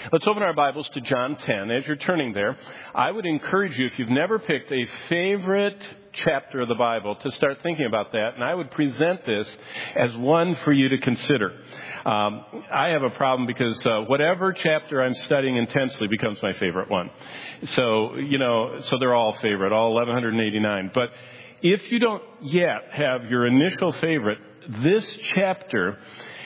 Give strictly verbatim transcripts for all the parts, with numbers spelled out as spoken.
Let's open our Bibles to John ten. As you're turning there, I would encourage you, if you've never picked a favorite chapter of the Bible, to start thinking about that. And I would present this as one for you to consider. Um, I have a problem because uh, whatever chapter I'm studying intensely becomes my favorite one. So, you know, so they're all favorite, all eleven eighty-nine. But if you don't yet have your initial favorite, this chapter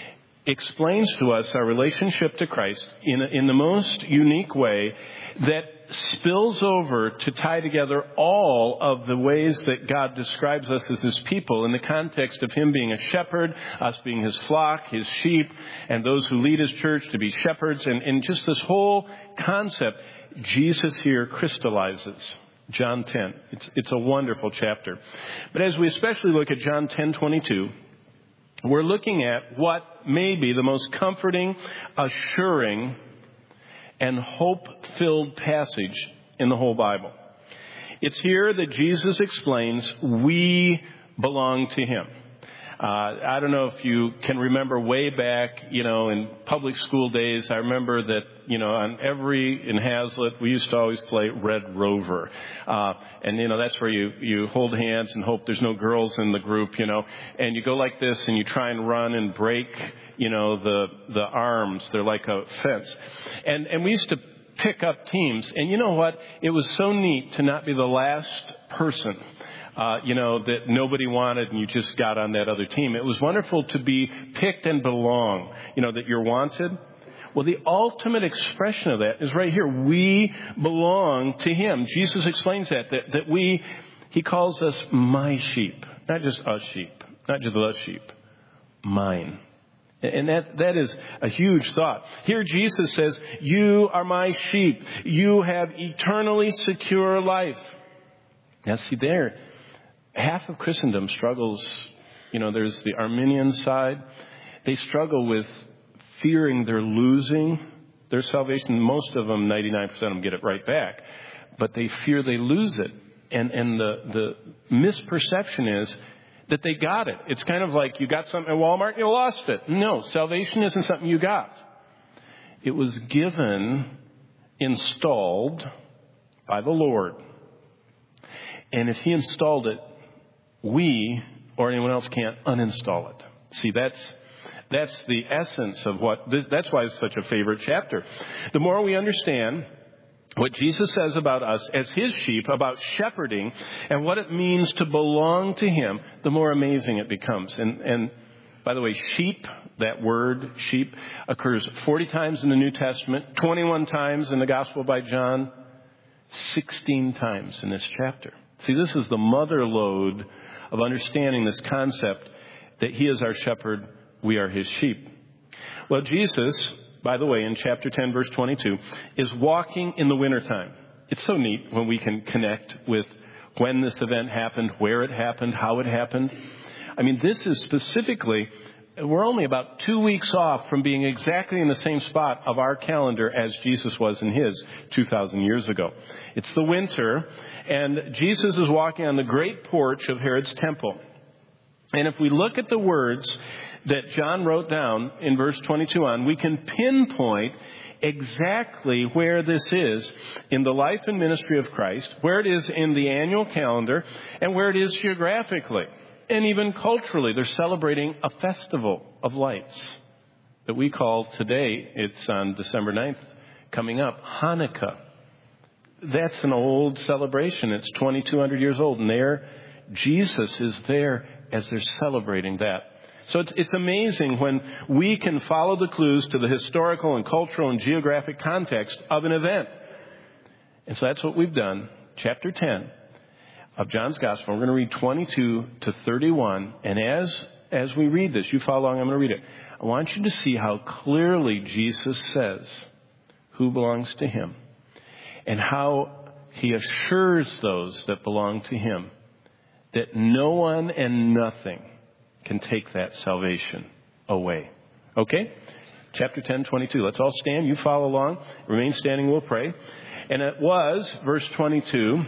explains to us our relationship to Christ in, a, in the most unique way that spills over to tie together all of the ways that God describes us as his people in the context of him being a shepherd, us being his flock, his sheep, and those who lead his church to be shepherds. And, and just this whole concept, Jesus here crystallizes. John ten. It's, it's a wonderful chapter. But as we especially look at John ten twenty-two, we're looking at what may be the most comforting, assuring, and hope-filled passage in the whole Bible. It's here that Jesus explains we belong to him. Uh, I don't know if you can remember way back, you know, in public school days, I remember that, you know, on every, in Hazlitt, we used to always play Red Rover. Uh, and, you know, that's where you, you hold hands and hope there's no girls in the group, you know, and you go like this and you try and run and break, you know, the, the arms. They're like a fence. And, and we used to pick up teams. And you know what? It was so neat to not be the last person. Uh, you know, that nobody wanted and you just got on that other team. It was wonderful to be picked and belong, you know, that you're wanted. Well, the ultimate expression of that is right here. We belong to him. Jesus explains that, that, that we, he calls us my sheep, not just us sheep, not just the sheep, mine. And that, that is a huge thought. Here Jesus says, you are my sheep. You have eternally secure life. Now see there, half of Christendom struggles, you know, there's the Arminian side. They struggle with fearing they're losing their salvation. Most of them, ninety-nine percent of them get it right back. But they fear they lose it. And, and the, the misperception is that they got it. It's kind of like you got something at Walmart and you lost it. No, salvation isn't something you got. It was given, installed by the Lord. And if he installed it, we or anyone else can't uninstall it. See, that's that's the essence of what this, that's why it's such a favorite chapter. The more we understand what Jesus says about us as his sheep, about shepherding, and what it means to belong to him, the more amazing it becomes. And, and by the way, sheep, that word sheep, occurs forty times in the New Testament, twenty-one times in the Gospel by John, sixteen times in this chapter. See, this is the mother lode of understanding this concept that he is our shepherd, we are his sheep. Well, Jesus, by the way, in chapter ten, verse twenty-two, is walking in the wintertime. It's so neat when we can connect with when this event happened, where it happened, how it happened. I mean, this is specifically, we're only about two weeks off from being exactly in the same spot of our calendar as Jesus was in his two thousand years ago. It's the winter. And Jesus is walking on the great porch of Herod's temple. And if we look at the words that John wrote down in verse twenty-two on, we can pinpoint exactly where this is in the life and ministry of Christ, where it is in the annual calendar, and where it is geographically. And even culturally, they're celebrating a festival of lights that we call today, it's on December ninth, coming up, Hanukkah. That's an old celebration. It's twenty-two hundred years old. And there, Jesus is there as they're celebrating that. So it's, it's amazing when we can follow the clues to the historical and cultural and geographic context of an event. And so that's what we've done. Chapter ten of John's Gospel. We're going to read twenty-two to thirty-one. And as, as we read this, you follow along, I'm going to read it. I want you to see how clearly Jesus says who belongs to him. And how he assures those that belong to him that no one and nothing can take that salvation away. Okay? Chapter ten, twenty-two. Let's all stand. You follow along. Remain standing. We'll pray. And it was, verse twenty-two,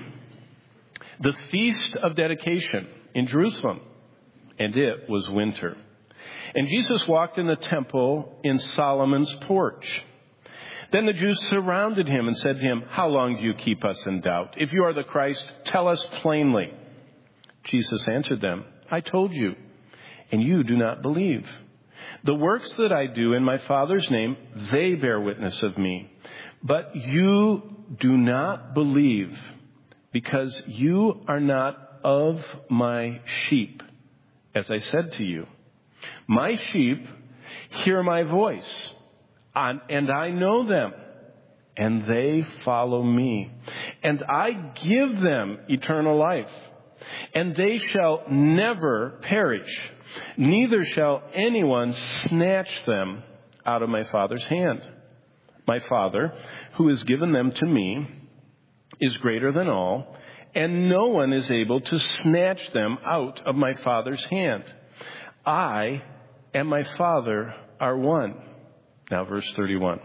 the feast of dedication in Jerusalem. And it was winter. And Jesus walked in the temple in Solomon's porch. Then the Jews surrounded him and said to him, "How long do you keep us in doubt? If you are the Christ, tell us plainly." Jesus answered them, "I told you, and you do not believe. The works that I do in my Father's name, they bear witness of me. But you do not believe, because you are not of my sheep, as I said to you. My sheep hear my voice, and I know them, and they follow me. And I give them eternal life, and they shall never perish, neither shall anyone snatch them out of my Father's hand. My Father, who has given them to me, is greater than all, and no one is able to snatch them out of my Father's hand. I and my Father are one." Now verse thirty-one.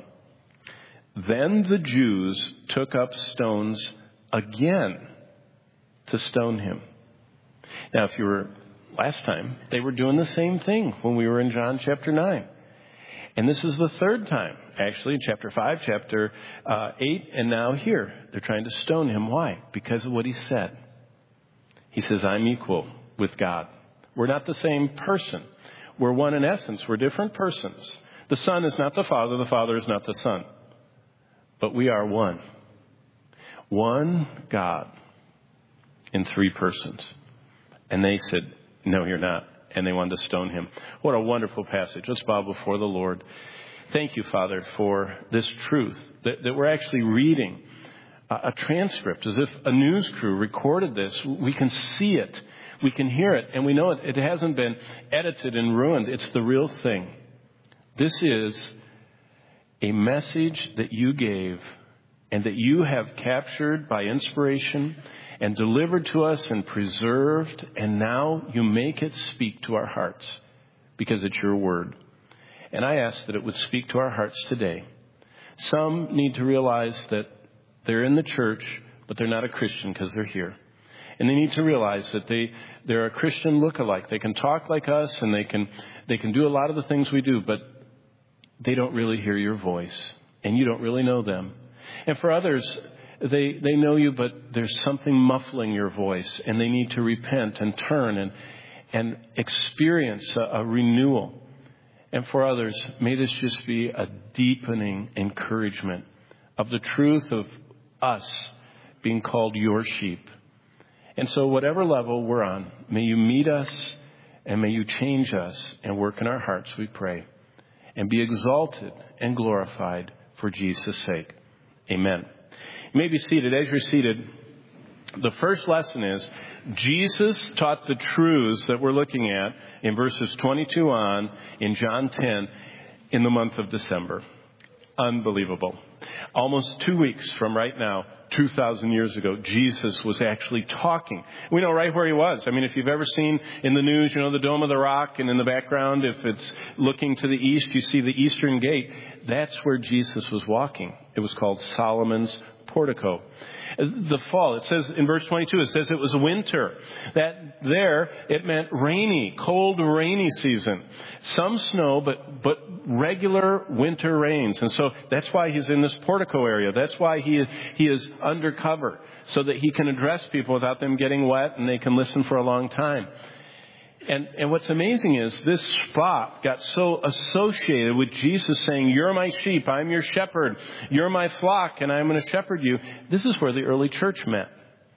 Then the Jews took up stones again to stone him. Now, if you were last time, they were doing the same thing when we were in John chapter nine. And this is the third time, actually, in chapter five, chapter uh, eight, and now here. They're trying to stone him. Why? Because of what he said. He says, "I'm equal with God." We're not the same person. We're one in essence. We're different persons. The Son is not the Father. The Father is not the Son. But we are one. One God in three persons. And they said, "No, you're not." And they wanted to stone him. What a wonderful passage. Let's bow before the Lord. Thank you, Father, for this truth that, that we're actually reading a, a transcript as if a news crew recorded this. We can see it. We can hear it. And we know it, it hasn't been edited and ruined. It's the real thing. This is a message that you gave and that you have captured by inspiration and delivered to us and preserved, and now you make it speak to our hearts because it's your word. And I ask that it would speak to our hearts today. Some need to realize that they're in the church, but they're not a Christian because they're here. And they need to realize that they, they're a Christian lookalike. They can talk like us and they can, they can do a lot of the things we do, but they don't really hear your voice and you don't really know them. And for others, They they know you, but there's something muffling your voice, and they need to repent and turn and and experience a, a renewal. And for others, may this just be a deepening encouragement of the truth of us being called your sheep. And so whatever level we're on, may you meet us and may you change us and work in our hearts, we pray, and be exalted and glorified for Jesus' sake. Amen. You may be seated. As you're seated, the first lesson is Jesus taught the truths that we're looking at in verses twenty-two on in John ten in the month of December. Unbelievable. Almost two weeks from right now, two thousand years ago, Jesus was actually talking. We know right where he was. I mean, if you've ever seen in the news, you know, the Dome of the Rock, and in the background, if it's looking to the east, you see the Eastern Gate. That's where Jesus was walking. It was called Solomon's Portico. The fall, it says in verse twenty-two, it says it was winter. That there, it meant rainy, cold, rainy season. Some snow, but, but regular winter rains. And so that's why he's in this portico area. That's why he, he is undercover, so that he can address people without them getting wet and they can listen for a long time. And, and what's amazing is this spot got so associated with Jesus saying, "You're my sheep, I'm your shepherd. You're my flock, and I'm going to shepherd you." This is where the early church met.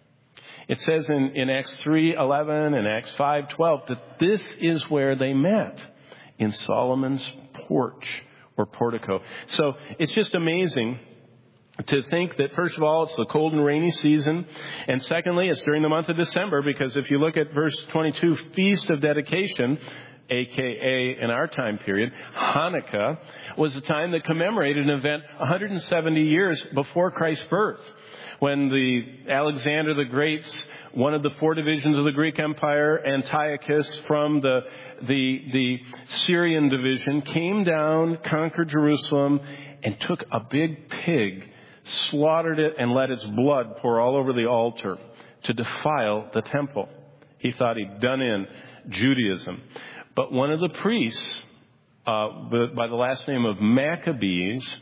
It says in, in Acts three eleven and Acts five twelve that this is where they met, in Solomon's porch or portico. So it's just amazing to think that, first of all, it's the cold and rainy season. And secondly, it's during the month of December, because if you look at verse twenty-two, Feast of Dedication, a k a in our time period, Hanukkah, was a time that commemorated an event one hundred seventy years before Christ's birth, when the Alexander the Great's, one of the four divisions of the Greek Empire, Antiochus from the, the, the Syrian division, came down, conquered Jerusalem, and took a big pig, slaughtered it, and let its blood pour all over the altar to defile the temple. He thought he'd done in Judaism. But one of the priests, uh, by the last name of Maccabees,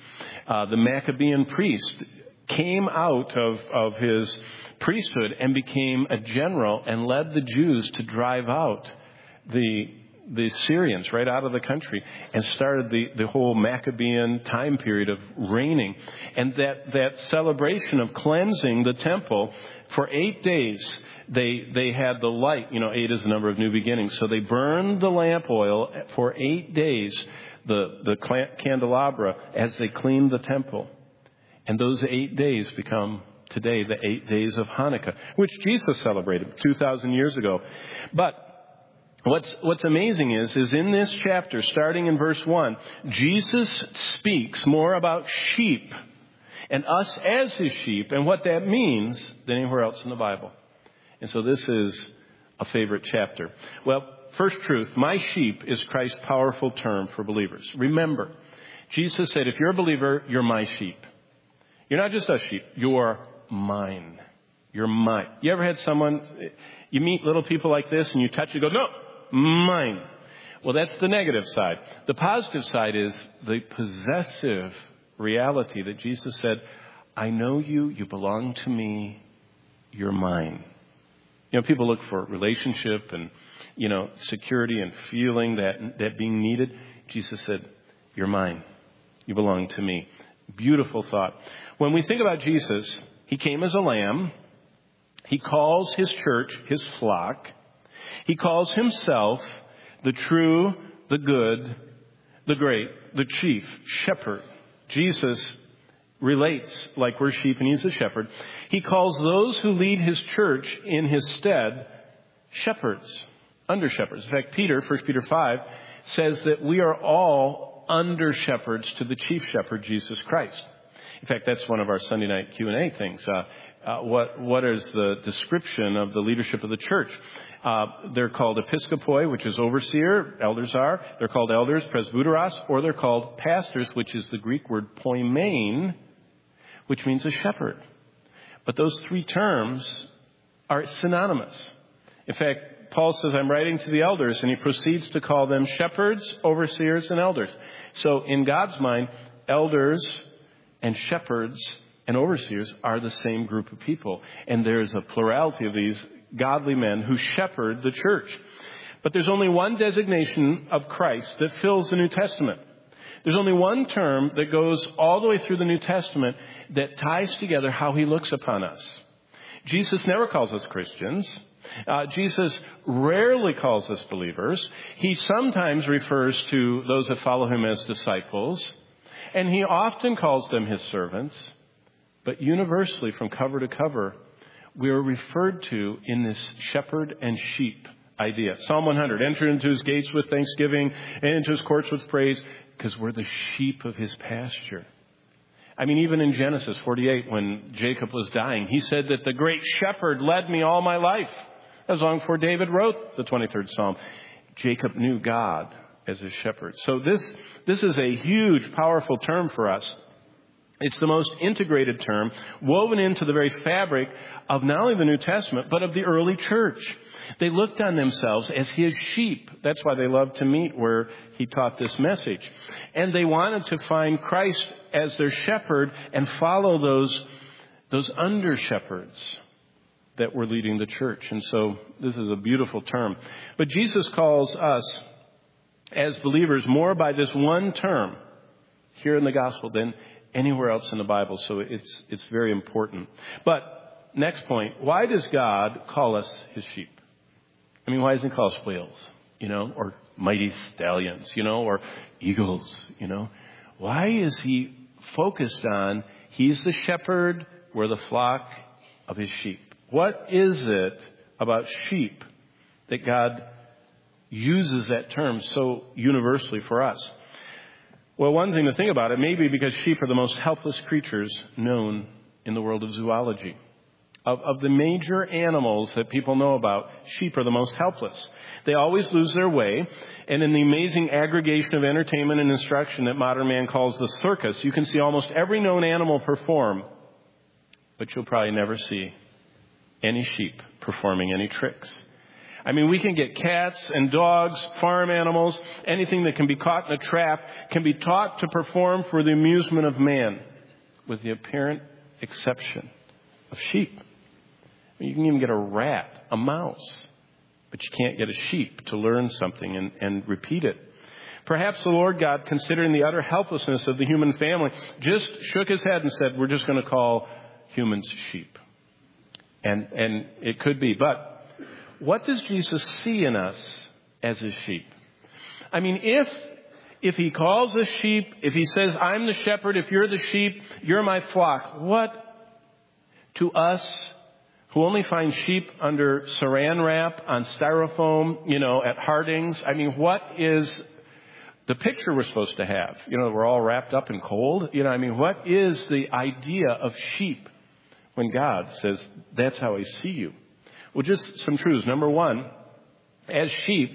Uh, the Maccabean priest came out of, of his priesthood and became a general and led the Jews to drive out the the Syrians right out of the country and started the, the whole Maccabean time period of reigning. And that, that celebration of cleansing the temple for eight days, they they had the light. You know, eight is the number of new beginnings. So they burned the lamp oil for eight days, the, the candelabra, as they cleaned the temple. And those eight days become today the eight days of Hanukkah, which Jesus celebrated two thousand years ago. But What's, what's amazing is, is in this chapter, starting in verse one, Jesus speaks more about sheep and us as his sheep and what that means than anywhere else in the Bible. And so this is a favorite chapter. Well, first truth, my sheep is Christ's powerful term for believers. Remember, Jesus said, if you're a believer, you're my sheep. You're not just a sheep, you're mine. You're mine. You ever had someone, you meet little people like this and you touch it, go, no, mine. Well, that's the negative side. The positive side is the possessive reality that Jesus said, I know you, you belong to me, you're mine. You know, people look for relationship and, you know, security and feeling that, that being needed. Jesus said, you're mine, you belong to me. Beautiful thought. When we think about Jesus, he came as a lamb. He calls his church his flock. He calls himself the true, the good, the great, the chief shepherd. Jesus relates like we're sheep and he's a shepherd. He calls those who lead his church in his stead shepherds, under shepherds. In fact, Peter, First Peter five, says that we are all under shepherds to the chief shepherd, Jesus Christ. In fact, that's one of our Sunday night Q and A things. Uh, uh, what what is the description of the leadership of the church? Uh, they're called episkopoi, which is overseer, elders are. They're called elders, presbyteros, or they're called pastors, which is the Greek word poimen, which means a shepherd. But those three terms are synonymous. In fact, Paul says, I'm writing to the elders, and he proceeds to call them shepherds, overseers, and elders. So in God's mind, elders and shepherds and overseers are the same group of people. And there's a plurality of these godly men who shepherd the church. But there's only one designation of Christ that fills the New Testament. There's only one term that goes all the way through the New Testament that ties together how he looks upon us. Jesus never calls us Christians. Uh, Jesus rarely calls us believers. He sometimes refers to those that follow him as disciples. And he often calls them his servants. But universally, from cover to cover, we are referred to in this shepherd and sheep idea. Psalm one hundred, enter into his gates with thanksgiving and into his courts with praise, because we're the sheep of his pasture. I mean, even in Genesis forty-eight, when Jacob was dying, he said that the great shepherd led me all my life. As long before David wrote the twenty-third Psalm. Jacob knew God as his shepherd. So this, this is a huge, powerful term for us. It's the most integrated term, woven into the very fabric of not only the New Testament, but of the early church. They looked on themselves as his sheep. That's why they loved to meet where he taught this message. And they wanted to find Christ as their shepherd and follow those, those under shepherds that were leading the church. And so this is a beautiful term. But Jesus calls us as believers more by this one term here in the gospel than anywhere else in the Bible. So it's it's very important. But next point, why does God call us his sheep? I mean, why doesn't he call us whales, you know, or mighty stallions, you know, or eagles, you know? Why is he focused on he's the shepherd, we're the flock of his sheep? What is it about sheep that God uses that term so universally for us? Well, one thing to think about, it may be because sheep are the most helpless creatures known in the world of zoology. Of, of the major animals that people know about, sheep are the most helpless. They always lose their way. And in the amazing aggregation of entertainment and instruction that modern man calls the circus, you can see almost every known animal perform. But you'll probably never see any sheep performing any tricks. I mean, we can get cats and dogs, farm animals, anything that can be caught in a trap can be taught to perform for the amusement of man, with the apparent exception of sheep. You can even get a rat, a mouse, but you can't get a sheep to learn something and, and repeat it. Perhaps the Lord God, considering the utter helplessness of the human family, just shook his head and said, we're just going to call humans sheep. And, and it could be. But what does Jesus see in us as his sheep? I mean, if, if he calls us sheep, if he says, I'm the shepherd, if you're the sheep, you're my flock, what to us who only find sheep under saran wrap, on styrofoam, you know, at Harding's, I mean, what is the picture we're supposed to have? You know, we're all wrapped up in cold. You know, I mean, what is the idea of sheep when God says, that's how I see you? Well, just some truths. Number one, as sheep,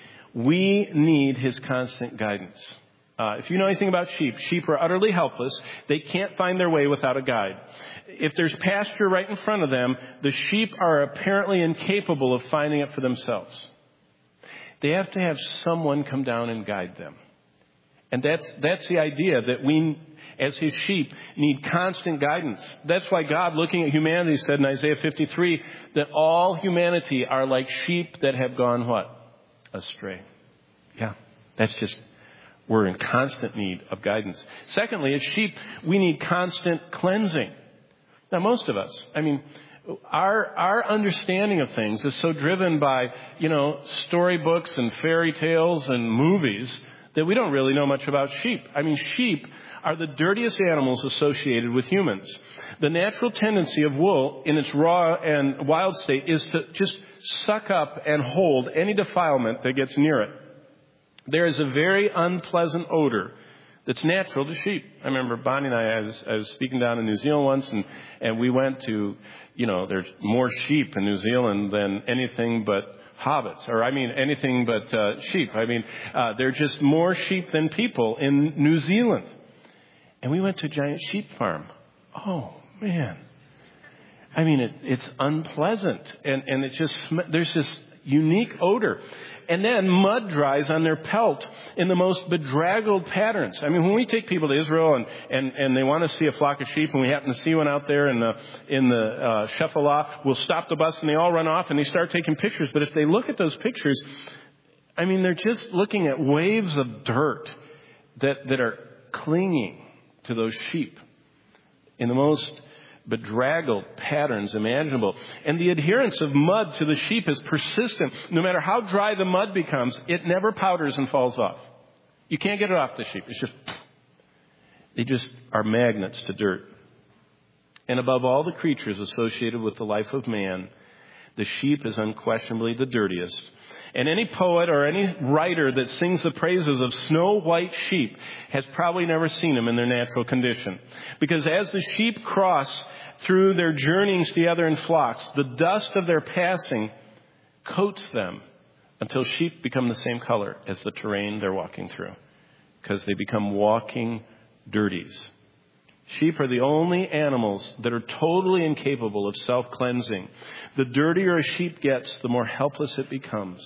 we need his constant guidance. Uh, if you know anything about sheep, sheep are utterly helpless. They can't find their way without a guide. If there's pasture right in front of them, the sheep are apparently incapable of finding it for themselves. They have to have someone come down and guide them. And that's, that's the idea, that we, as his sheep, need constant guidance. That's why God, looking at humanity, said in Isaiah fifty-three that all humanity are like sheep that have gone what? Astray. Yeah, that's just, we're in constant need of guidance. Secondly, as sheep, we need constant cleansing. Now, most of us, I mean, Our our understanding of things is so driven by, you know, storybooks and fairy tales and movies that we don't really know much about sheep. I mean, sheep are the dirtiest animals associated with humans. The natural tendency of wool in its raw and wild state is to just suck up and hold any defilement that gets near it. There is a very unpleasant odor that's natural to sheep. I remember Bonnie and I, I was, I was speaking down in New Zealand once, and, and we went to, you know, there's more sheep in New Zealand than anything but hobbits, or I mean anything but uh, sheep. I mean, uh, there are just more sheep than people in New Zealand. And we went to a giant sheep farm. Oh, man. I mean, it, it's unpleasant, and, and it just, there's this unique odor. And then mud dries on their pelt in the most bedraggled patterns. I mean, when we take people to Israel and, and, and they want to see a flock of sheep, and we happen to see one out there in the in the uh, Shephelah, we'll stop the bus and they all run off and they start taking pictures. But if they look at those pictures, I mean, they're just looking at waves of dirt that, that are clinging to those sheep in the most bedraggled patterns imaginable. And the adherence of mud to the sheep is persistent. No matter how dry the mud becomes, it never powders and falls off. You can't get it off the sheep. It's just, they just are magnets to dirt. And above all the creatures associated with the life of man, the sheep is unquestionably the dirtiest. And any poet or any writer that sings the praises of snow white sheep has probably never seen them in their natural condition. Because as the sheep cross through their journeyings together in flocks, the dust of their passing coats them until sheep become the same color as the terrain they're walking through. Because they become walking dirties. Sheep are the only animals that are totally incapable of self-cleansing. The dirtier a sheep gets, the more helpless it becomes.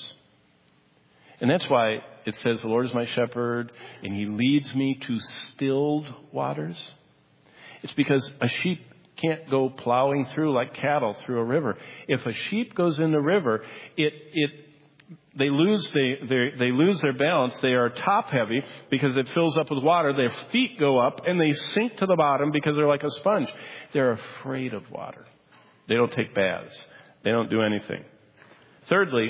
And that's why it says, the Lord is my shepherd, and he leads me to stilled waters. It's because a sheep can't go plowing through like cattle through a river. If a sheep goes in the river, it it They lose they, they they lose their balance. They are top heavy because it fills up with water. Their feet go up and they sink to the bottom because they're like a sponge. They're afraid of water. They don't take baths. They don't do anything. Thirdly,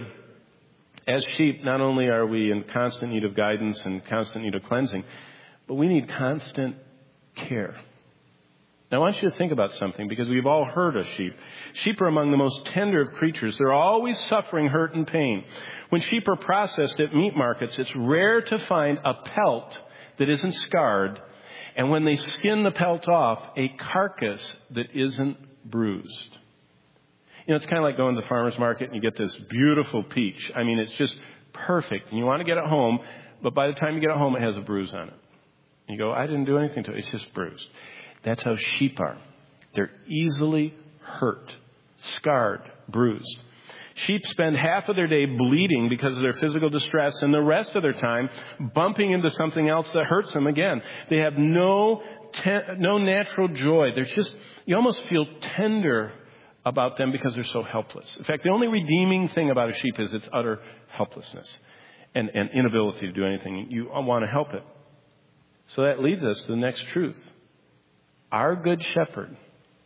as sheep, not only are we in constant need of guidance and constant need of cleansing, but we need constant care. Now, I want you to think about something, because we've all heard of sheep. Sheep are among the most tender of creatures. They're always suffering hurt and pain. When sheep are processed at meat markets, it's rare to find a pelt that isn't scarred, and when they skin the pelt off, a carcass that isn't bruised. You know, it's kind of like going to the farmer's market and you get this beautiful peach. I mean, it's just perfect. And you want to get it home, but by the time you get it home, it has a bruise on it. And you go, I didn't do anything to it. It's just bruised. That's how sheep are. They're easily hurt, scarred, bruised. Sheep spend half of their day bleeding because of their physical distress and the rest of their time bumping into something else that hurts them again. They have no ten, no natural joy. There's just, you almost feel tender about them because they're so helpless. In fact, the only redeeming thing about a sheep is its utter helplessness and, and inability to do anything. You want to help it. So that leads us to the next truth. Our good shepherd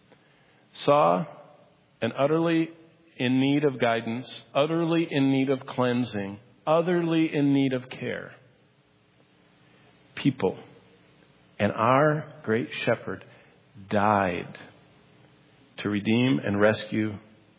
saw an utterly in need of guidance, utterly in need of cleansing, utterly in need of care people. And our great shepherd died to redeem and rescue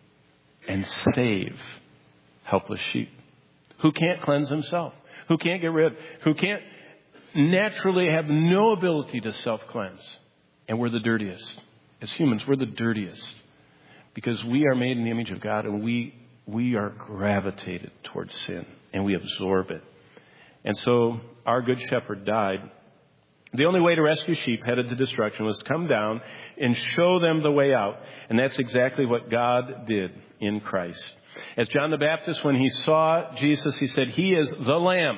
and save helpless sheep who can't cleanse himself, who can't get rid, who can't naturally have no ability to self-cleanse. And we're the dirtiest. As humans, we're the dirtiest because we are made in the image of God, and we we are gravitated towards sin and we absorb it. And so our good shepherd died. The only way to rescue sheep headed to destruction was to come down and show them the way out. And that's exactly what God did in Christ. As John the Baptist, when he saw Jesus, he said, "He is the Lamb."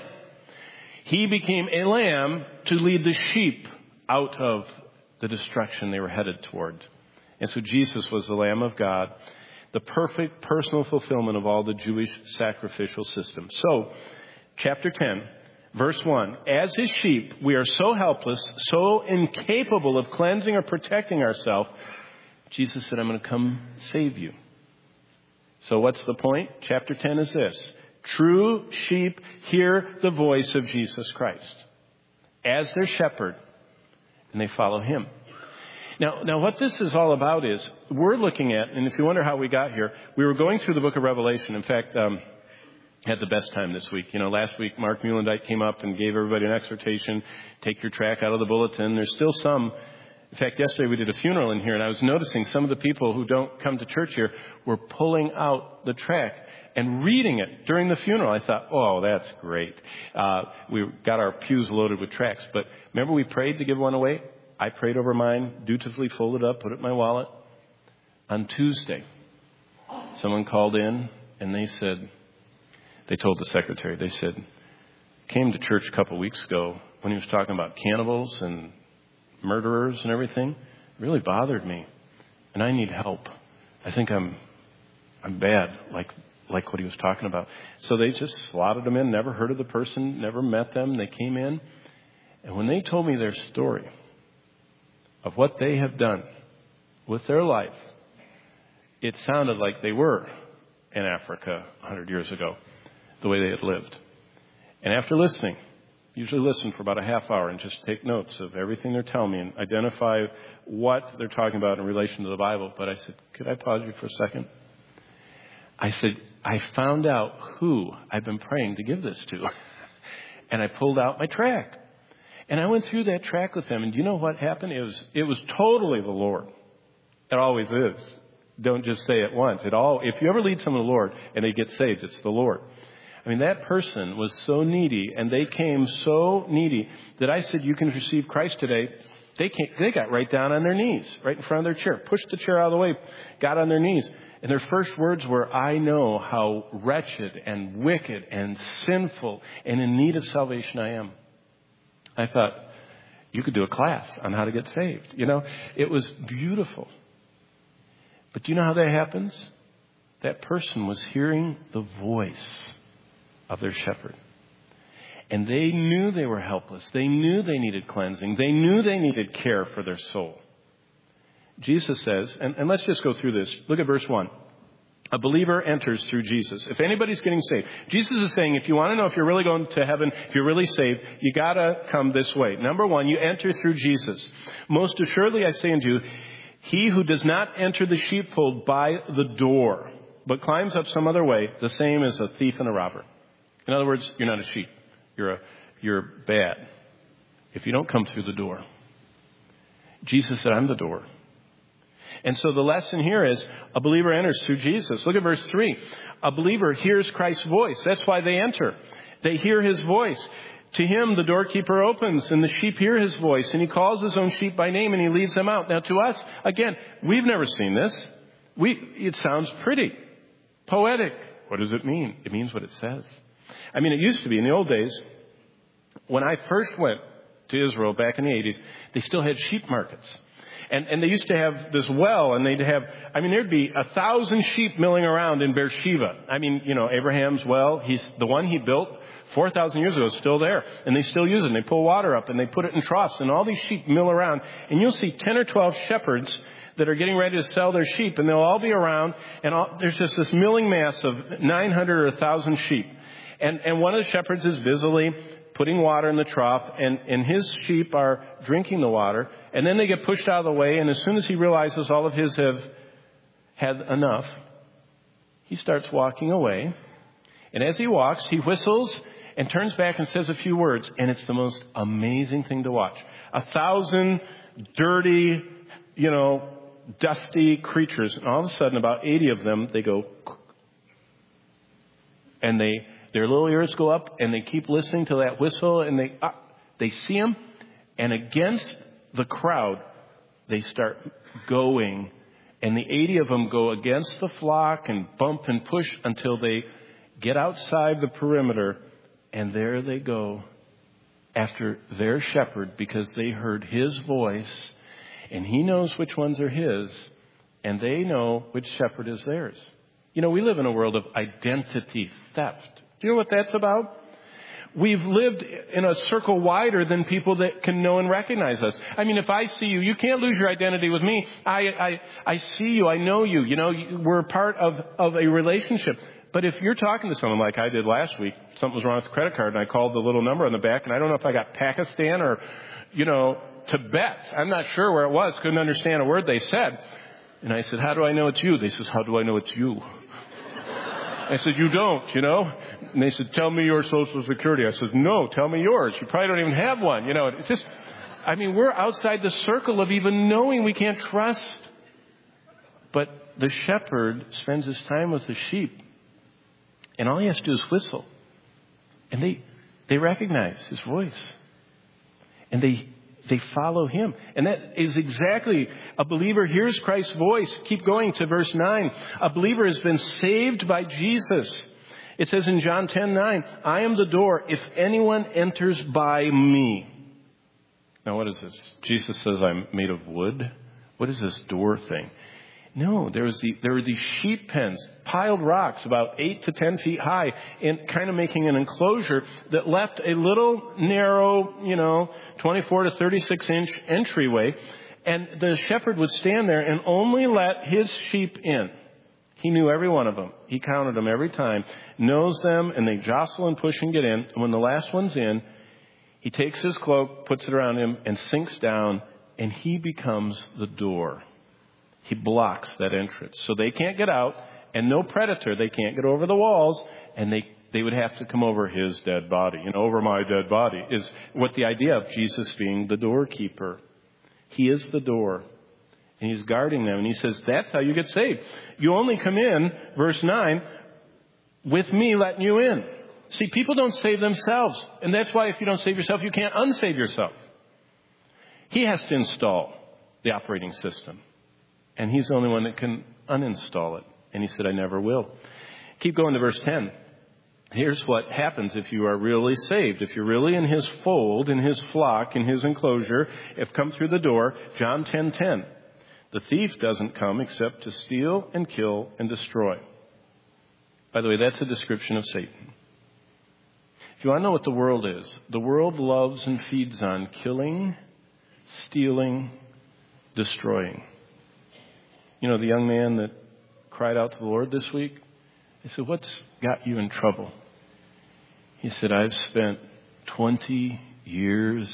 He became a lamb to lead the sheep out of the destruction they were headed toward. And so Jesus was the Lamb of God, the perfect personal fulfillment of all the Jewish sacrificial system. So, chapter ten, verse one, as his sheep, we are so helpless, so incapable of cleansing or protecting ourselves. Jesus said, "I'm going to come save you." So what's the point? Chapter ten is this. True sheep hear the voice of Jesus Christ as their shepherd, and they follow him. Now, now what this is all about is we're looking at, and if you wonder how we got here, we were going through the book of Revelation. In fact, um, had the best time this week. You know, last week Mark Muhlendyke came up and gave everybody an exhortation. Take your track out of the bulletin. There's still some. In fact, yesterday we did a funeral in here, and I was noticing some of the people who don't come to church here were pulling out the track and reading it during the funeral. I thought, oh, that's great. Uh, we got our pews loaded with tracts. But remember we prayed to give one away? I prayed over mine, dutifully folded up, put it in my wallet. On Tuesday, someone called in and they said, they told the secretary, they said, came to church a couple weeks ago when he was talking about cannibals and murderers and everything. It really bothered me. And I need help. I think I'm, I'm bad, like, like what he was talking about. So they just slotted them in, never heard of the person, never met them. They came in. And when they told me their story of what they have done with their life, it sounded like they were in Africa a hundred years ago, the way they had lived. And after listening, usually listen for about a half hour and just take notes of everything they're telling me and identify what they're talking about in relation to the Bible. But I said, could I pause you for a second? I said, I found out who I've been praying to give this to. And I pulled out my tract. And I went through that track with them. And do you know what happened? It was, it was totally the Lord. It always is. Don't just say it once. It all, if you ever lead someone to the Lord and they get saved, it's the Lord. I mean, that person was so needy, and they came so needy that I said, you can receive Christ today. They came, they got right down on their knees, right in front of their chair, pushed the chair out of the way, got on their knees. And their first words were, I know how wretched and wicked and sinful and in need of salvation I am. I thought, you could do a class on how to get saved. You know, it was beautiful. But do you know how that happens? That person was hearing the voice of their shepherd. And they knew they were helpless. They knew they needed cleansing. They knew they needed care for their soul. Jesus says, and, and let's just go through this. Look at verse one. A believer enters through Jesus. If anybody's getting saved, Jesus is saying, if you want to know if you're really going to heaven, if you're really saved, you got to come this way. Number one, you enter through Jesus. Most assuredly, I say unto you, he who does not enter the sheepfold by the door, but climbs up some other way, the same is a thief and a robber. In other words, you're not a sheep. You're a, you're bad if you don't come through the door. Jesus said, I'm the door. And so the lesson here is a believer enters through Jesus. Look at verse three. A believer hears Christ's voice. That's why they enter. They hear his voice. To him, the doorkeeper opens and the sheep hear his voice, and he calls his own sheep by name and he leads them out. Now to us, again, we've never seen this. We, it sounds pretty. Poetic. What does it mean? It means what it says. I mean, it used to be in the old days, when I first went to Israel back in the eighties, they still had sheep markets. And, and they used to have this well, and they'd have, I mean, there'd be a thousand sheep milling around in Beersheba. I mean, you know, Abraham's well, he's the one he built four thousand years ago is still there. And they still use it. And they pull water up, and they put it in troughs. And all these sheep mill around. And you'll see ten or twelve shepherds that are getting ready to sell their sheep. And they'll all be around. And all, there's just this milling mass of nine hundred or one thousand sheep. And, and one of the shepherds is busily putting water in the trough, and, and his sheep are drinking the water, and then they get pushed out of the way, and as soon as he realizes all of his have had enough, he starts walking away, and as he walks, he whistles and turns back and says a few words, and it's the most amazing thing to watch. A thousand dirty, you know, dusty creatures, and all of a sudden, about eighty of them, they go, and they their little ears go up, and they keep listening to that whistle, and they uh, they see him, and against the crowd, they start going, and the eighty of them go against the flock and bump and push until they get outside the perimeter, and there they go after their shepherd, because they heard his voice, and he knows which ones are his, and they know which shepherd is theirs. You know, we live in a world of identity theft. Do you know what that's about? We've lived in a circle wider than people that can know and recognize us. I mean, if I see you, you can't lose your identity with me. I, I, I see you. I know you. You know, we're part of, of a relationship. But if you're talking to someone like I did last week, something was wrong with the credit card, and I called the little number on the back, and I don't know if I got Pakistan or, you know, Tibet. I'm not sure where it was. Couldn't understand a word they said. And I said, how do I know it's you? They says, how do I know it's you? I said, you don't, you know. And they said, tell me your Social Security. I said, no, tell me yours. You probably don't even have one. You know, it's just, I mean, we're outside the circle of even knowing we can't trust. But the shepherd spends his time with the sheep, and all he has to do is whistle. And they, they recognize his voice. And they, they follow him. And that is exactly, a believer hears Christ's voice. Keep going to verse nine. A believer has been saved by Jesus. It says in John ten nine, I am the door. If anyone enters by me. Now what is this? Jesus says I'm made of wood. What is this door thing? No, there was the, there were these sheep pens, piled rocks about eight to ten feet high, and kind of making an enclosure that left a little narrow, you know, twenty-four to thirty-six inch entryway. And the shepherd would stand there and only let his sheep in. He knew every one of them. He counted them every time, knows them, and they jostle and push and get in. And when the last one's in, he takes his cloak, puts it around him, and sinks down, and he becomes the door. He blocks that entrance. So they can't get out, and no predator. They can't get over the walls, and they, they would have to come over his dead body. You know, over my dead body is what the idea of Jesus being the doorkeeper. He is the door, and he's guarding them. And he says, that's how you get saved. You only come in, verse nine, with me letting you in. See, people don't save themselves. And that's why if you don't save yourself, you can't unsave yourself. He has to install the operating system. And he's the only one that can uninstall it. And he said, I never will. Keep going to verse ten. Here's what happens if you are really saved. If you're really in his fold, in his flock, in his enclosure, if come through the door, John ten ten. The thief doesn't come except to steal and kill and destroy. By the way, that's a description of Satan. If you want to know what the world is, the world loves and feeds on killing, stealing, destroying. You know, the young man that cried out to the Lord this week, I said, what's got you in trouble? He said, I've spent twenty years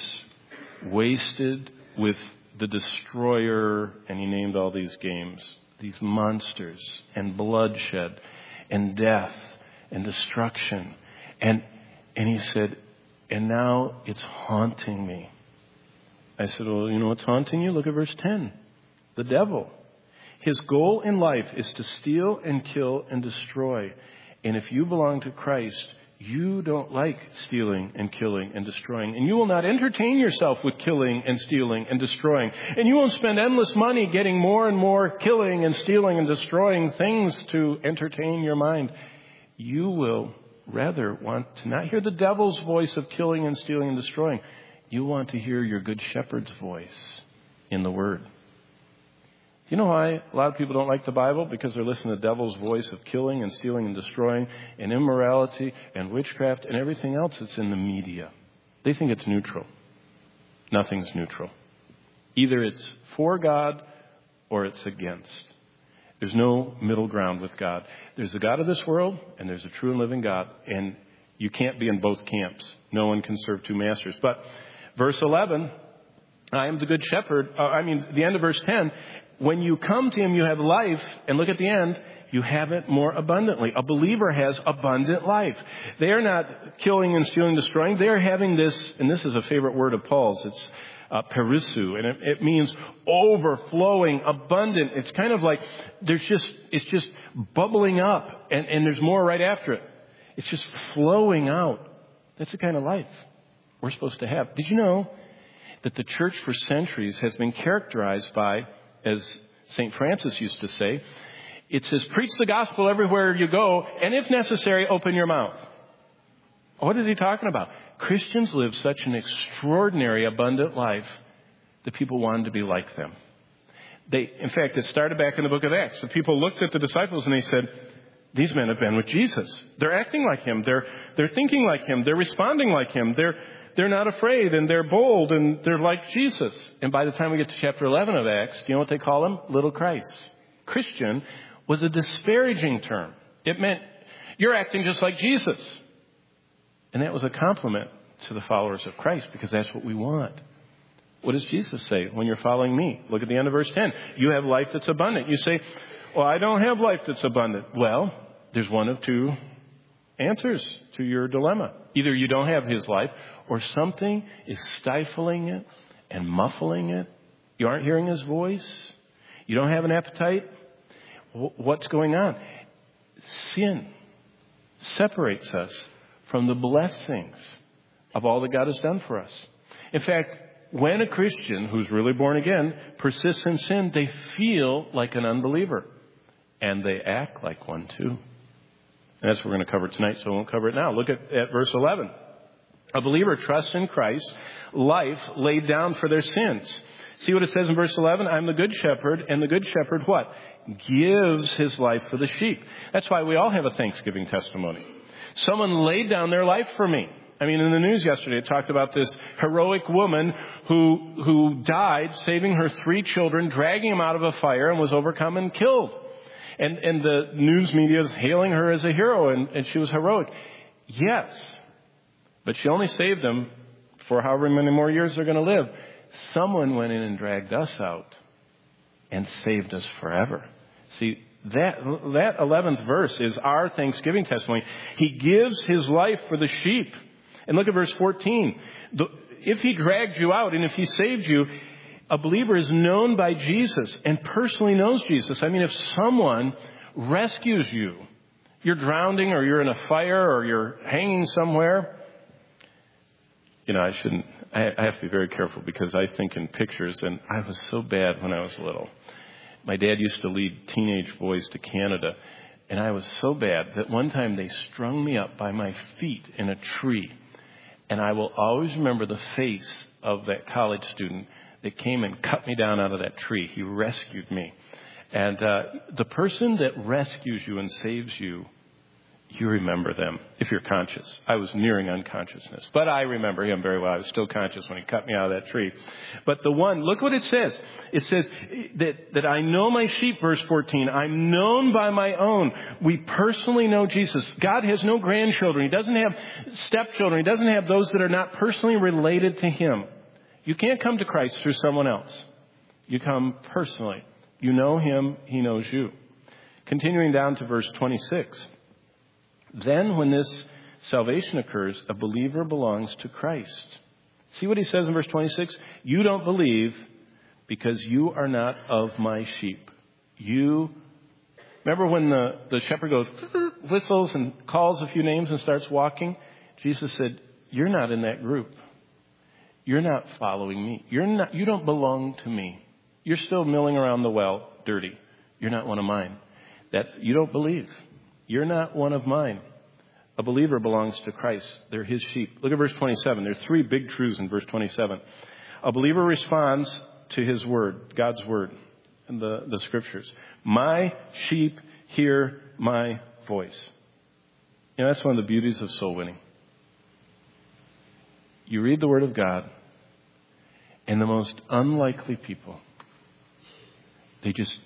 wasted with the destroyer, and he named all these games, these monsters, and bloodshed, and death, and destruction. And, and he said, and now it's haunting me. I said, well, you know what's haunting you? Look at verse ten. The devil. His goal in life is to steal and kill and destroy. And if you belong to Christ, You don't like stealing and killing and destroying. And you will not entertain yourself with killing and stealing and destroying. And you won't spend endless money getting more and more killing and stealing and destroying things to entertain your mind. You will rather want to not hear the devil's voice of killing and stealing and destroying. You want to hear your good shepherd's voice in the Word. You know why a lot of people don't like the Bible? Because they're listening to the devil's voice of killing and stealing and destroying and immorality and witchcraft and everything else that's in the media. They think it's neutral. Nothing's neutral. Either it's for God or it's against. There's no middle ground with God. There's the God of this world and there's a true and living God. And you can't be in both camps. No one can serve two masters. But verse eleven, I am the good shepherd. Uh, I mean, the end of verse ten. When you come to him, you have life. And look at the end. You have it more abundantly. A believer has abundant life. They are not killing and stealing, destroying. They are having this, and this is a favorite word of Paul's. It's uh, perisu, and it, it means overflowing, abundant. It's kind of like there's just, it's just bubbling up, and, and there's more right after it. It's just flowing out. That's the kind of life we're supposed to have. Did you know that the church for centuries has been characterized by, as Saint Francis used to say, it says, preach the gospel everywhere you go, and if necessary, open your mouth. What is he talking about? Christians live such an extraordinary, abundant life that people wanted to be like them. They, in fact, it started back in the book of Acts. The people looked at the disciples and they said, these men have been with Jesus. They're acting like him. They're, they're thinking like him. They're responding like him. They're, They're not afraid, and they're bold, and they're like Jesus. And by the time we get to chapter eleven of Acts, do you know what they call them? Little Christ. Christian was a disparaging term. It meant you're acting just like Jesus. And that was a compliment to the followers of Christ, because that's what we want. What does Jesus say when you're following me? Look at the end of verse ten. You have life that's abundant. You say, well, I don't have life that's abundant. Well, there's one of two answers to your dilemma. Either you don't have his life, or something is stifling it and muffling it. You aren't hearing his voice. You don't have an appetite. What's going on? Sin separates us from the blessings of all that God has done for us. In fact, when a Christian who's really born again persists in sin, they feel like an unbeliever. And they act like one too. And that's what we're going to cover tonight, so I won't cover it now. Look at, at verse eleven. A believer trusts in Christ's life laid down for their sins. See what it says in verse eleven? I'm the good shepherd, and the good shepherd what? Gives his life for the sheep. That's why we all have a Thanksgiving testimony. Someone laid down their life for me. I mean, in the news yesterday, it talked about this heroic woman who, who died saving her three children, dragging them out of a fire, and was overcome and killed. And, and the news media is hailing her as a hero, and, and she was heroic. Yes. But she only saved them for however many more years they're going to live. Someone went in and dragged us out and saved us forever. See, that that eleventh verse is our Thanksgiving testimony. He gives his life for the sheep. And look at verse fourteen. The, if he dragged you out and if he saved you, a believer is known by Jesus and personally knows Jesus. I mean, if someone rescues you, you're drowning or you're in a fire or you're hanging somewhere. You know, I shouldn't, I, I have to be very careful because I think in pictures, and I was so bad when I was little. My dad used to lead teenage boys to Canada, and I was so bad that one time they strung me up by my feet in a tree. And I will always remember the face of that college student that came and cut me down out of that tree. He rescued me. And uh, the person that rescues you and saves you, you remember them if you're conscious. I was nearing unconsciousness, but I remember him very well. I was still conscious when he cut me out of that tree. But the one, look what it says. It says that, that I know my sheep, verse fourteen. I'm known by my own. We personally know Jesus. God has no grandchildren. He doesn't have stepchildren. He doesn't have those that are not personally related to him. You can't come to Christ through someone else. You come personally. You know him. He knows you. Continuing down to verse twenty-six. Then when this salvation occurs, a believer belongs to Christ. See what he says in verse twenty-six? You don't believe because you are not of my sheep. You, remember when the, the shepherd goes, whistles and calls a few names and starts walking, Jesus said, you're not in that group. You're not following me. You're not, you don't belong to me. You're still milling around the well, dirty. You're not one of mine. That's, you don't believe. You're not one of mine. A believer belongs to Christ. They're his sheep. Look at verse twenty-seven. There are three big truths in verse twenty-seven. A believer responds to his word, God's word, and the, the scriptures. My sheep hear my voice. You know, that's one of the beauties of soul winning. You read the word of God, and the most unlikely people, they just,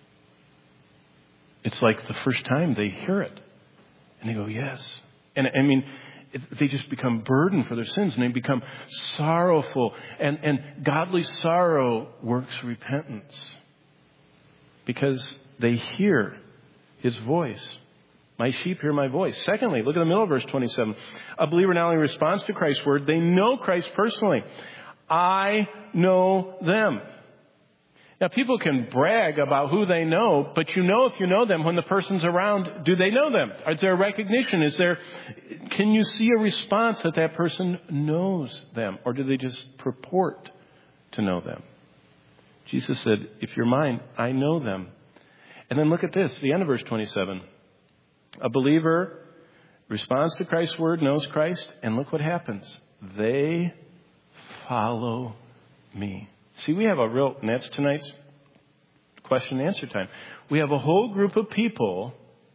it's like the first time they hear it. And they go, yes. And I mean, it, they just become burdened for their sins, and they become sorrowful. And, and godly sorrow works repentance because they hear his voice. My sheep hear my voice. Secondly, look at the middle of verse twenty-seven. A believer not only responds to Christ's word, they know Christ personally. I know them. Now, people can brag about who they know, but you know if you know them when the person's around, do they know them? Is there a recognition? Is there, can you see a response that that person knows them? Or do they just purport to know them? Jesus said, if you're mine, I know them. And then look at this, the end of verse twenty-seven. A believer responds to Christ's word, knows Christ, and look what happens. They follow me. See, we have a real, and that's tonight's question and answer time. We have a whole group of people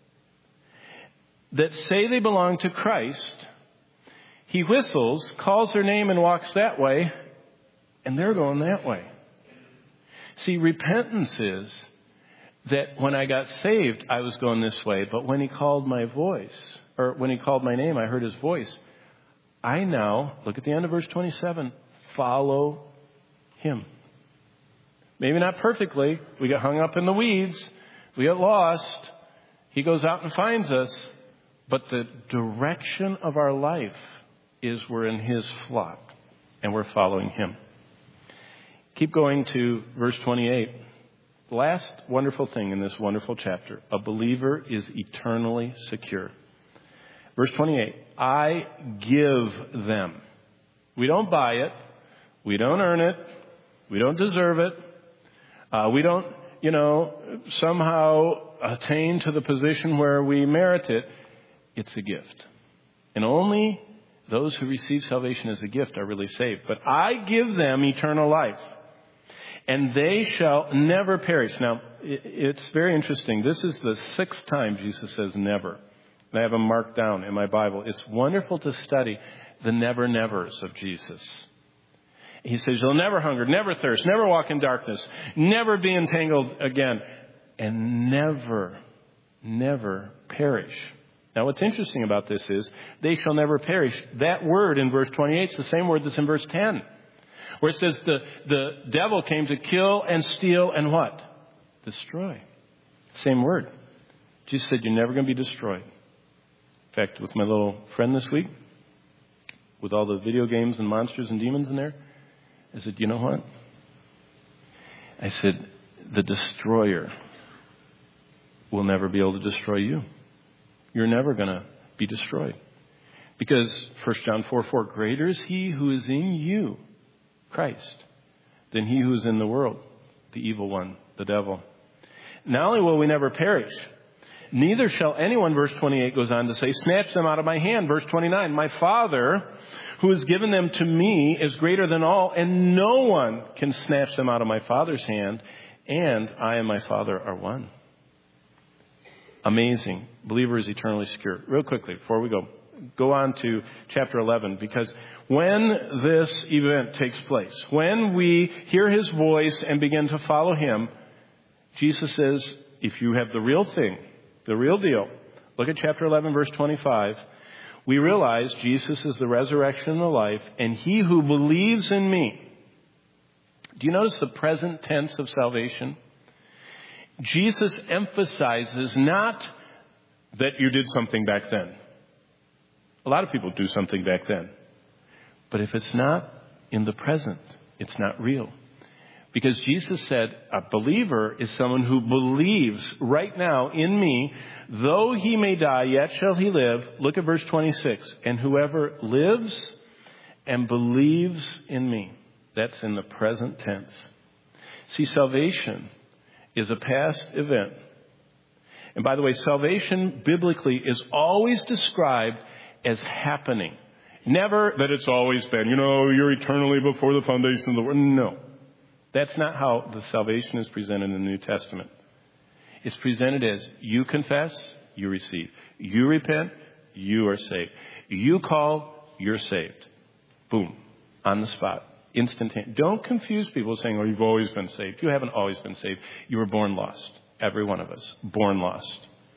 that say they belong to Christ. He whistles, calls their name, and walks that way, and they're going that way. See, repentance is that when I got saved, I was going this way, but when he called my voice, or when he called my name, I heard his voice. I now, look at the end of verse twenty-seven, follow him. Maybe not perfectly. We get hung up in the weeds. We get lost. He goes out and finds us. But the direction of our life is we're in his flock and we're following him. Keep going to verse twenty-eight. The last wonderful thing in this wonderful chapter. A believer is eternally secure. Verse twenty-eight. I give them. We don't buy it. We don't earn it. We don't deserve it. Uh, we don't, you know, somehow attain to the position where we merit it. It's a gift. And only those who receive salvation as a gift are really saved. But I give them eternal life, and they shall never perish. Now, it's very interesting. This is the sixth time Jesus says never. And I have them marked down in my Bible. It's wonderful to study the never-nevers of Jesus. He says, you'll never hunger, never thirst, never walk in darkness, never be entangled again, and never, never perish. Now, what's interesting about this is they shall never perish. That word in verse twenty-eight is the same word that's in verse ten, where it says the, the devil came to kill and steal and what? Destroy. Same word. Jesus said, you're never going to be destroyed. In fact, with my little friend this week, with all the video games and monsters and demons in there, I said, you know what? I said, the destroyer will never be able to destroy you. You're never going to be destroyed. Because First John four four, greater is he who is in you, Christ, than he who is in the world, the evil one, the devil. Not only will we never perish, neither shall anyone, verse twenty-eight goes on to say, snatch them out of my hand. Verse twenty-nine, my Father who has given them to me is greater than all, and no one can snatch them out of my Father's hand, and I and my Father are one. Amazing. Believer is eternally secure. Real quickly, before we go, go on to chapter eleven, because when this event takes place, when we hear his voice and begin to follow him, Jesus says, if you have the real thing, the real deal, look at chapter eleven, verse twenty-five. We realize Jesus is the resurrection and the life, and he who believes in me. Do you notice the present tense of salvation? Jesus emphasizes not that you did something back then. A lot of people do something back then. But if it's not in the present, it's not real. Because Jesus said a believer is someone who believes right now in me, though he may die, yet shall he live. Look at verse twenty-six. And whoever lives and believes in me. That's in the present tense. See, salvation is a past event. And by the way, salvation biblically is always described as happening. Never that it's always been, you know, you're eternally before the foundation of the world. No. That's not how the salvation is presented in the New Testament. It's presented as you confess, you receive. You repent, you are saved. You call, you're saved. Boom. On the spot. Instantaneous. Don't confuse people saying, oh, you've always been saved. You haven't always been saved. You were born lost. Every one of us. Born lost.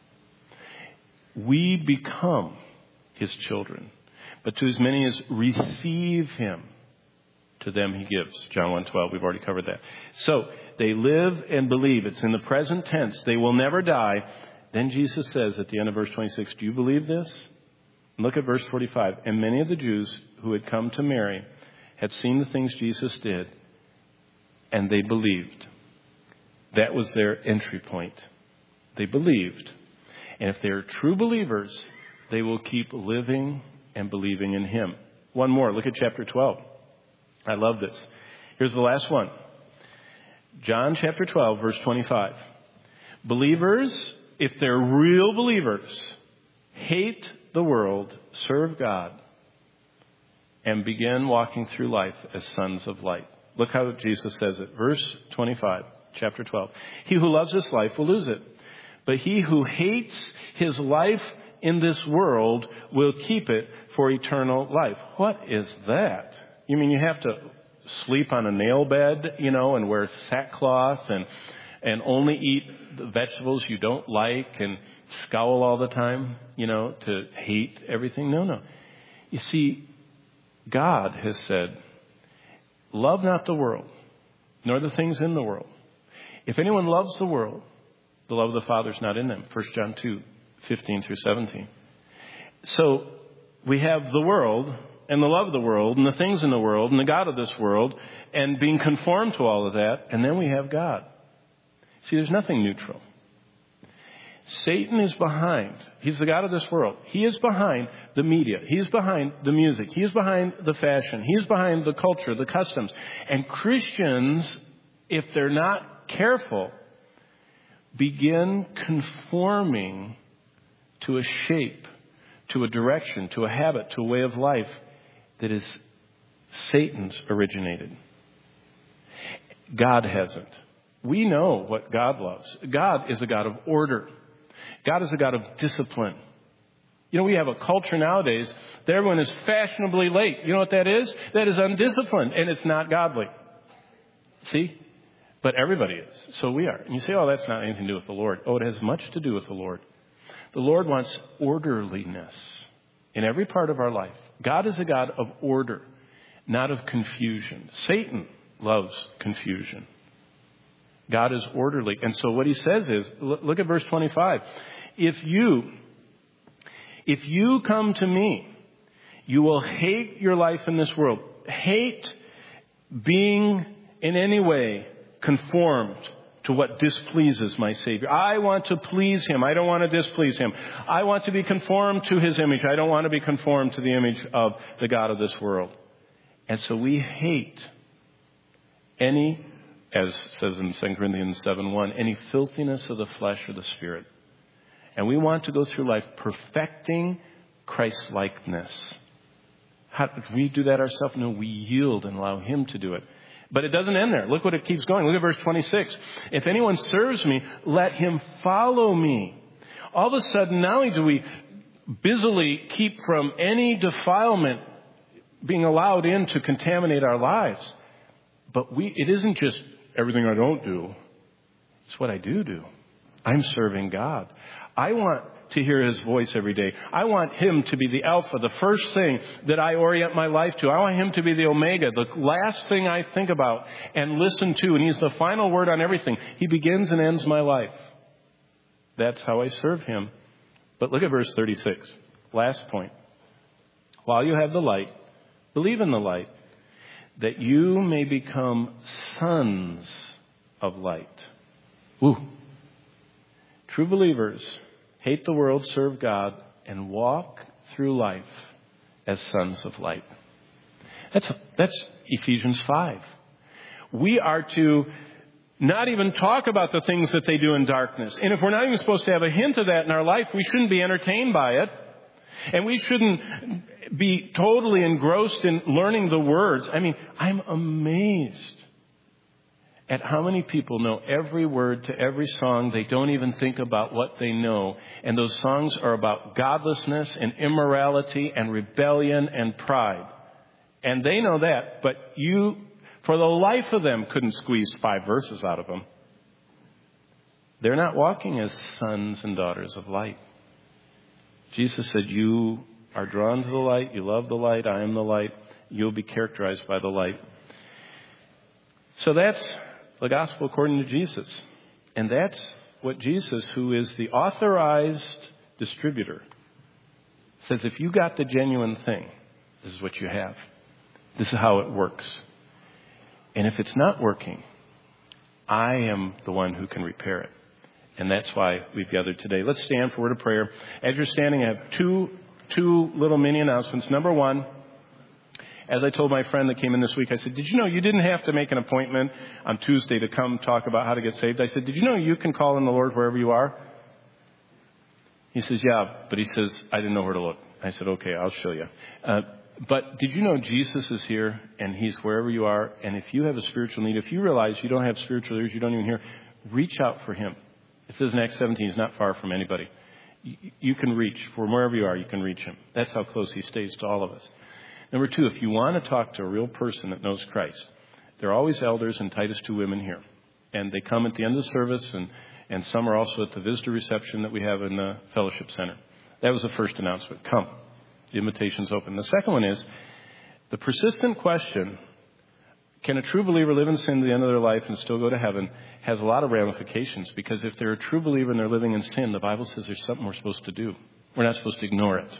We become his children. But to as many as receive him, to them he gives. John one twelve, we've already covered that. So, they live and believe. It's in the present tense. They will never die. Then Jesus says at the end of verse twenty-six, do you believe this? Look at verse forty-five. And many of the Jews who had come to Mary had seen the things Jesus did, and they believed. That was their entry point. They believed. And if they're true believers, they will keep living and believing in him. One more. Look at chapter twelve. I love this. Here's the last one. John chapter twelve, verse twenty-five. Believers, if they're real believers, hate the world, serve God, and begin walking through life as sons of light. Look how Jesus says it. Verse twenty-five, chapter twelve. He who loves his life will lose it. But he who hates his life in this world will keep it for eternal life. What is that? You mean you have to sleep on a nail bed, you know, and wear sackcloth and and only eat the vegetables you don't like and scowl all the time, you know, to hate everything? No, no. You see, God has said, love not the world, nor the things in the world. If anyone loves the world, the love of the Father is not in them. First John two, fifteen through seventeen. So we have the world and the love of the world and the things in the world and the God of this world and being conformed to all of that. And then we have God. See, there's nothing neutral. Satan is behind. He's the God of this world. He is behind the media. He's behind the music. He's behind the fashion. He's behind the culture, the customs. And Christians, if they're not careful, begin conforming to a shape, to a direction, to a habit, to a way of life that is Satan's originated. God hasn't. We know what God loves. God is a God of order. God is a God of discipline. You know, we have a culture nowadays that everyone is fashionably late. You know what that is? That is undisciplined, and it's not godly. See? But everybody is. So we are. And you say, oh, that's not anything to do with the Lord. Oh, it has much to do with the Lord. The Lord wants orderliness in every part of our life. God is a God of order, not of confusion. Satan loves confusion. God is orderly. And so what he says is, look at verse twenty-five. If you, if you come to me, you will hate your life in this world. Hate being in any way conformed to what displeases my Savior. I want to please him. I don't want to displease him. I want to be conformed to his image. I don't want to be conformed to the image of the God of this world. And so we hate any, as says in Second Corinthians seven one, any filthiness of the flesh or the spirit. And we want to go through life perfecting Christ-likeness. How do we do that ourselves? No, we yield and allow him to do it. But it doesn't end there. Look what it keeps going. Look at verse twenty-six. If anyone serves me, let him follow me. All of a sudden, not only do we busily keep from any defilement being allowed in to contaminate our lives, but we it isn't just everything I don't do. It's what I do do. I'm serving God. I want to hear his voice every day. I want him to be the Alpha, the first thing that I orient my life to. I want him to be the Omega, the last thing I think about and listen to. And he's the final word on everything. He begins and ends my life. That's how I serve him. But look at verse thirty-six. Last point. While you have the light, believe in the light, that you may become sons of light. Ooh. True believers hate the world, serve God, and walk through life as sons of light. That's, that's Ephesians five. We are to not even talk about the things that they do in darkness. And if we're not even supposed to have a hint of that in our life, we shouldn't be entertained by it. And we shouldn't be totally engrossed in learning the words. I mean, I'm amazed at how many people know every word to every song. They don't even think about what they know. And those songs are about godlessness and immorality and rebellion and pride. And they know that, but you, for the life of them, couldn't squeeze five verses out of them. They're not walking as sons and daughters of light. Jesus said, you are drawn to the light, you love the light, I am the light, you'll be characterized by the light. So that's the gospel according to Jesus. And that's what Jesus, who is the authorized distributor, says, if you got the genuine thing, this is what you have. This is how it works. And if it's not working, I am the one who can repair it. And that's why we've gathered today. Let's stand for a word of prayer. As you're standing, I have two, two little mini announcements. Number one, as I told my friend that came in this week, I said, did you know you didn't have to make an appointment on Tuesday to come talk about how to get saved? I said, did you know you can call on the Lord wherever you are? He says, yeah, but he says, I didn't know where to look. I said, okay, I'll show you. Uh, But did you know Jesus is here and he's wherever you are? And if you have a spiritual need, if you realize you don't have spiritual ears, you don't even hear, reach out for him. It says in Acts seventeen, he's not far from anybody. You can reach. From wherever you are, you can reach him. That's how close he stays to all of us. Number two, if you want to talk to a real person that knows Christ, there are always elders and Titus two women here. And they come at the end of the service, and, and some are also at the visitor reception that we have in the fellowship center. That was the first announcement. Come. The invitation's open. The second one is the persistent question, can a true believer live in sin to the end of their life and still go to heaven, has a lot of ramifications. Because if they're a true believer and they're living in sin, the Bible says there's something we're supposed to do. We're not supposed to ignore it.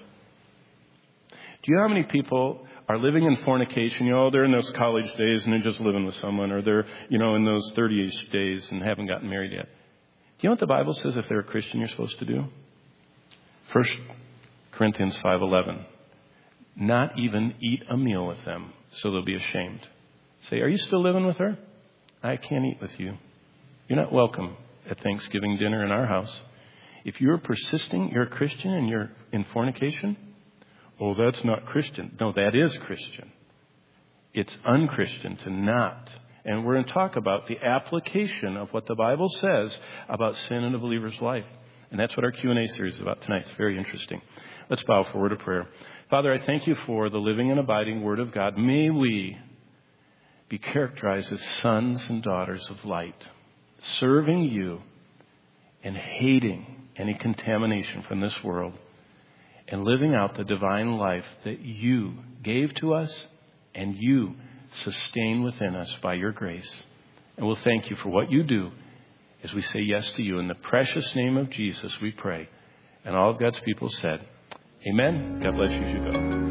Do you know how many people are living in fornication? You know, they're in those college days and they're just living with someone, or they're, you know, in those thirty-ish days and haven't gotten married yet. Do you know what the Bible says if they're a Christian you're supposed to do? First Corinthians five eleven. Not even eat a meal with them, so they'll be ashamed. Say, are you still living with her? I can't eat with you. You're not welcome at Thanksgiving dinner in our house. If you're persisting, you're a Christian and you're in fornication, oh, that's not Christian. No, that is Christian. It's unchristian to not. And we're going to talk about the application of what the Bible says about sin in a believer's life. And that's what our Q and A series is about tonight. It's very interesting. Let's bow for a word of prayer. Father, I thank you for the living and abiding Word of God. May we be characterized as sons and daughters of light, serving you and hating any contamination from this world, and living out the divine life that you gave to us and you sustain within us by your grace. And we'll thank you for what you do as we say yes to you. In the precious name of Jesus, we pray. And all of God's people said, amen. God bless you as you go.